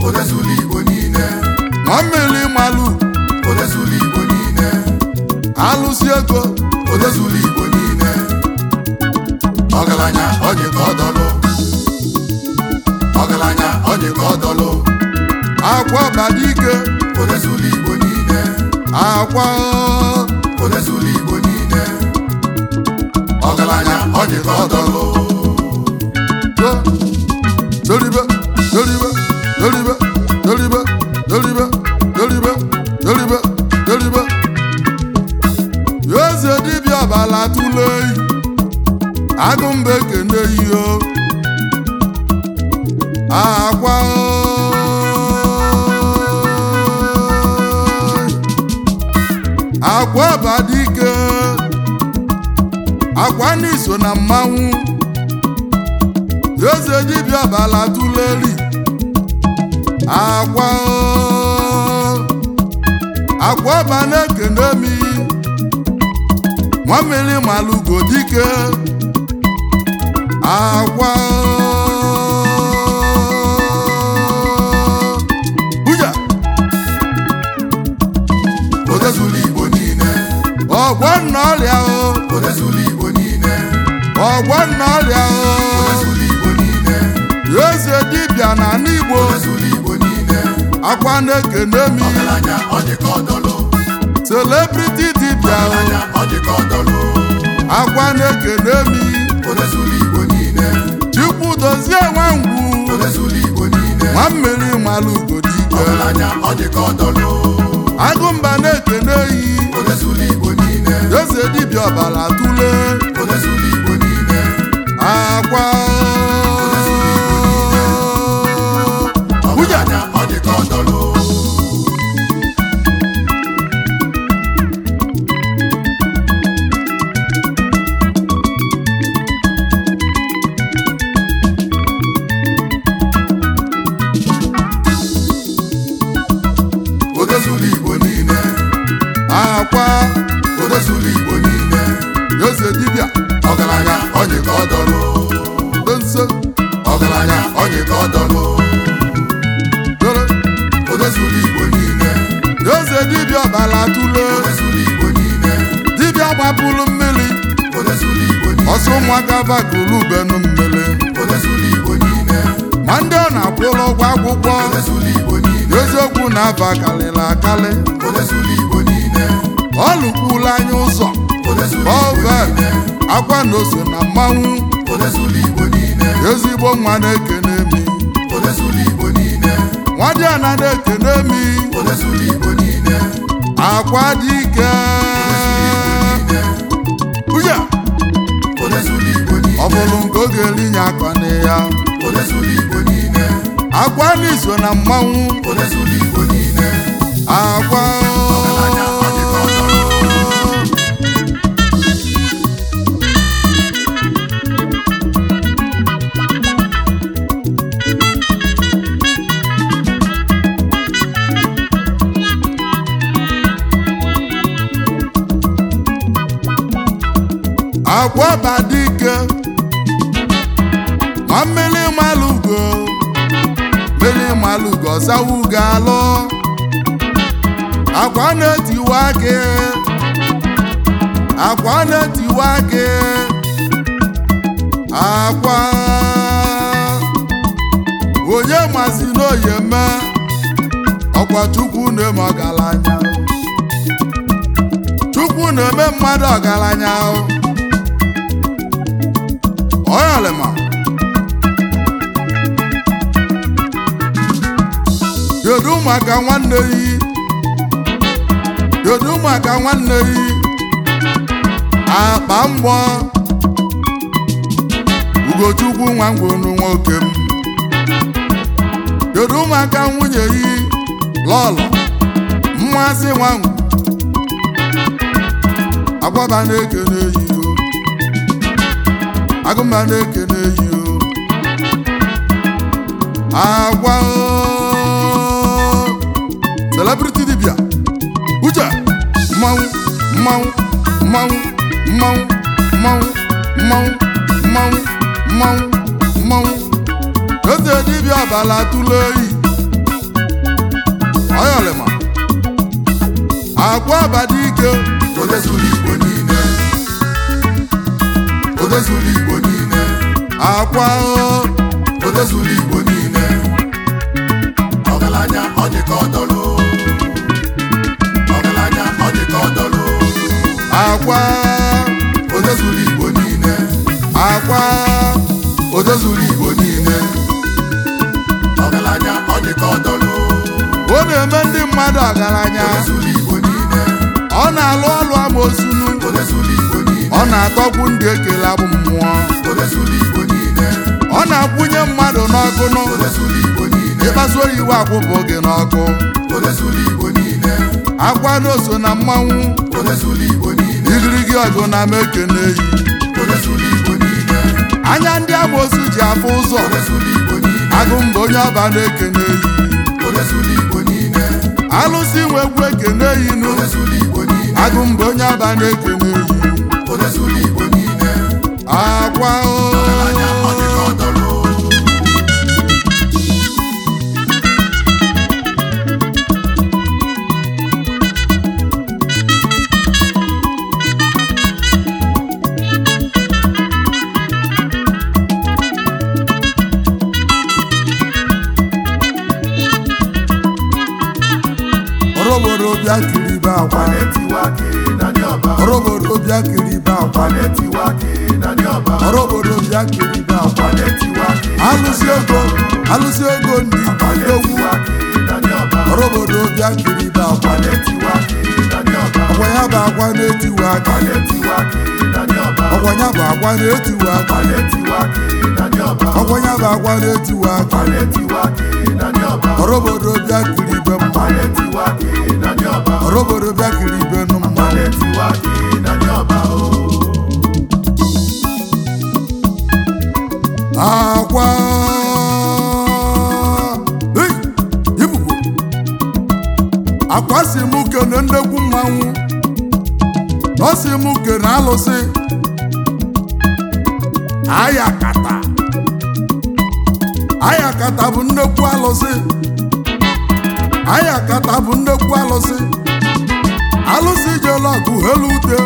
Odezulu Igbo niile Nwammili Malụ Odezulu Igbo niile alụsị ego Odezulu Igbo niile ọgaranya ọ dị ka ọdọlụ ọgaranya ọ dị ka ọdọlụ akwa Badike Odezulu Igbo niile akwa Odezulu Igbo niile ọgaranya ọ dị ka ọdọlụ dolibe dolibe dolibe dolibe dolibe dolibe dolibe dolibe eze dibịa ọbala tụle agụmba ekene iyo akwa akwa Badike akwa n'iso na mmanwụ eze dibịa ọbala tụleri akwa ọba na-ekene mi Nwammili Malụ Godike akwa buja Odezulu Igbo niile ọgwọ nna ọrịa Odezulu Igbo niile ọgwọ nna ọrịa Odezulu Igbo niile eze dibịa na n'Igbo Odezulu Igbo niile akwa na-ekene mi ọgaranya ọ dị ka ọdọlụ celebrity dibịa ọgaranya ọ dị ka ọdọlụ akwa na-ekene mi Odezulu Igbo niile Chukwu dozie Nwangwu Odezulu Igbo niile Nwammili Malụ Godike ọgaranya ọ dị ka ọdọlụ agụmba na-ekene yi Odezulu Igbo niile eze dibịa ọbala tụle Odezulu Igbo niile akwa ọgaranya ọ dị ka ọdọlụ Odezulu Igbo niile akwa Odezulu Igbo niile eze dibịa ọgaranya ọ dị ka ọdọlụ nso ọgaranya ọ dị ka ọdọlụ dere Odezulu Igbo niile eze dibịa ọbala tụle Odezulu Igbo niile dibịa gbapụrụ mmiri Odezulu Igbo niile ọsọ ụmụaka bakụrụ benu mmiri Odezulu Igbo niile ma ndị ọ na-akwụrụ ụgwọ akwụkwọ Odezulu Igbo niile eziokwu na-aba karịrị akarị Odezulu Igbo niile ọ lụkwula anya ụzọ Odezulu Igbo ovel niile akwa na ose na mmanwụ Odezulu Igbo niile ezigbo nwa na-ekene mi Odezulu Igbo niile nwadiana na-ekene mi Odezulu Igbo niile akwa Dike uya Odezulu Igbo niile ọ bụrụ nke oge elinye akọni ya Odezulu Igbo niile akwa n'iso na mmanwụ Odezulu Igbo niile akwa ọgaranya ọ dị ka ọdọlụ akwa Badike Nwammili Malụ Mmili Malụ ọzawugo alụ akwa na-etiwa aka akwa na-etiwa aka akwa onye mazi n'oye me ọkwa Chukwu na-eme ọgaranya Chukwu na-eme mmadụ ọgaranya oyalema kedu maka nwanne yi kedu maka nwanne yi akpa mgbọ Ugochukwu Nwangwonu nwoke m kedu maka nwunye yi lọlọ mmasị Nwangwu agbaba na-ekene yi agụmba na-ekene yi agwa celebrity dibịa uche mmanwụ mmanwụ mmanwụ mmanwụ mmanwụ mmanwụ mmanwụ mmanwụ mmanwụ eze dibịa ọbala tụle yi Oyolema Agwa Abadike Odezulu Igbo niile Odezulu Igbo niile Akwa Odezulu Igbo niile Ọgaranya ọ dị ka ọdọlụ Ọgaranya ọ dị ka ọdọlụ Akwa Odezulu Igbo niile Akwa Odezulu Igbo niile Ọgaranya ọ dị ka ọdọlụ Ọ na-eme ndị mmadụ ọgaranya Odezulu Igbo niile ọ na-alụ ọlụ amosunu Odezulu Igbo niile ọ na-atọkwu ndị ekele abụ mmụọ Odezulu Igbo niile ọ na-akwụnye mmadụ n'ọkụ nụ Odezulu Igbo niile ịkpasu iwe akwụpụ gị n'ọkụ Odezulu Igbo niile akwa n'oso na mmanwụ Odezulu Igbo niile igirigi ọgụ na mekene yi Odezulu Igbo niile anya ndị amosu ji afụ ụzọ Odezulu Igbo niile agụ mba onye ọba na-ekene yi Odezulu Igbo niile alụsị nwe egwu ekene yi nụ Odezulu Igbo niile agụ mba onye ọba na-ekene yi Odezulu Igbo niile akwa Ọgaranya ọ dị ka ọdọlụ Orobodo bịa kiri ibe akwa Orobodo bịa kiri ibe akwa Orobodo bịa kiri ibe akwa alụsị ego ndị egwu Orobodo bịa kiri ibe akwa ọkwa ya bụ akwa na-etiwe aka ọkwa ya bụ akwa na-etiwe aka ọkwa ya bụ akwa na-etiwe aka Orobodo bịa kiri ibe mma Orobodo bịa kiri ibe nụ mma akwa ibubo akwa si mụ kene nnekwu mmanwụ ọ si mụ kene alụsị ayakata bụ nnekwu alụsị ayakata bụ nnekwu alụsị alụsị jela ọgụ helu ute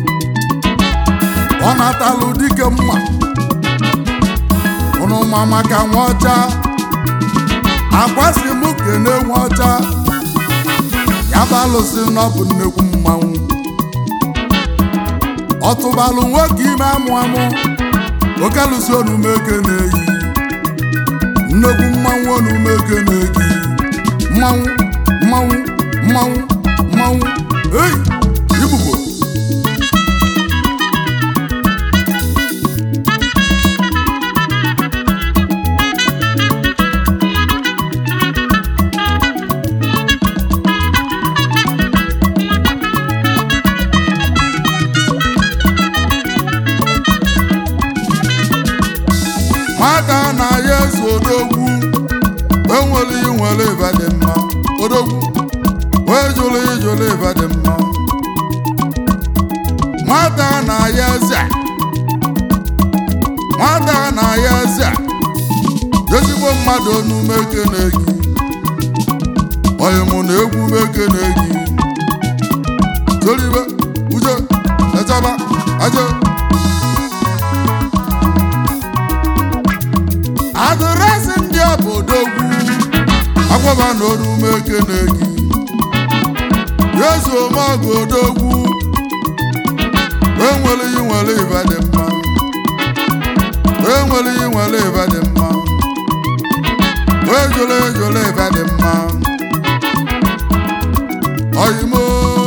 ọ natalụ dike mma ụnụ ma maka nwa ọcha akwasị mụ kene nwa ọcha ya bụ alụsị na ọ bụ nnekwu mmanwụ ọtụbalụ nwoke ime amụ amụ oke alụsị onumeke na-eyi nnekwu mmanwụ onumeke na-eyi mmanwụ mmanwụ mmanwụ mmanwụ ei ibubo nwata na ya eso odogwu enwere inwere ibe dị mma odogwu wee jụrụ ijụrụ ibe dị mma nwata na ya eze ezigbo mmadụ onume ekene gị onye mụ na egwu mekene gị toribe uje echaba aje adịrịsị ndị obodo gwu akwaba na onume ekene gị yezu omegụ odogwu enwere inwere ibe dị mma enwere inwere ibe dị mma ejole ejole ibe dị mma oyimo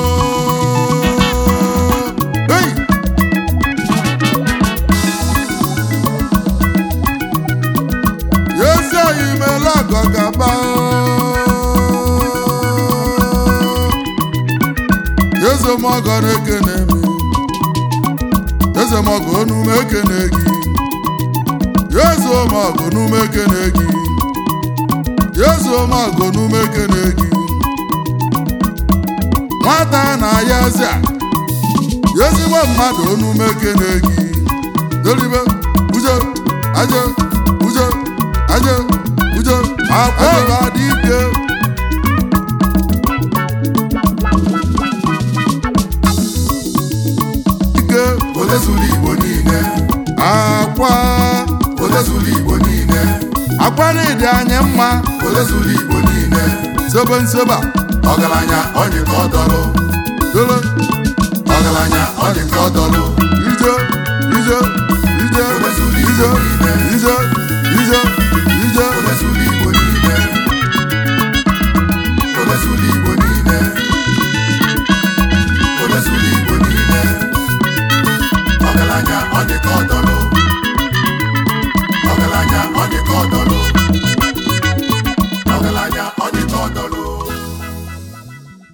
hey yezi oyimele ọgọ gaba yezu omegọ na-ekene mi yezu omegọ onume ekene gị yezu omegọ onume ekene gị yezu omegọ onume ekene gị nwata na ya eze ezigbo mmadụ onume ekene gị doribe uje aje uje aje uje akwa dị ike odezulu Igbo niile akwa odezulu Igbo niile akwa na-ede anyị mma odezulu Igbo niile sobe nsoba ọgaranya ọ dị ka ọ dọrọ dolo ọgaranya ọ dị ka ọ dọrọ ije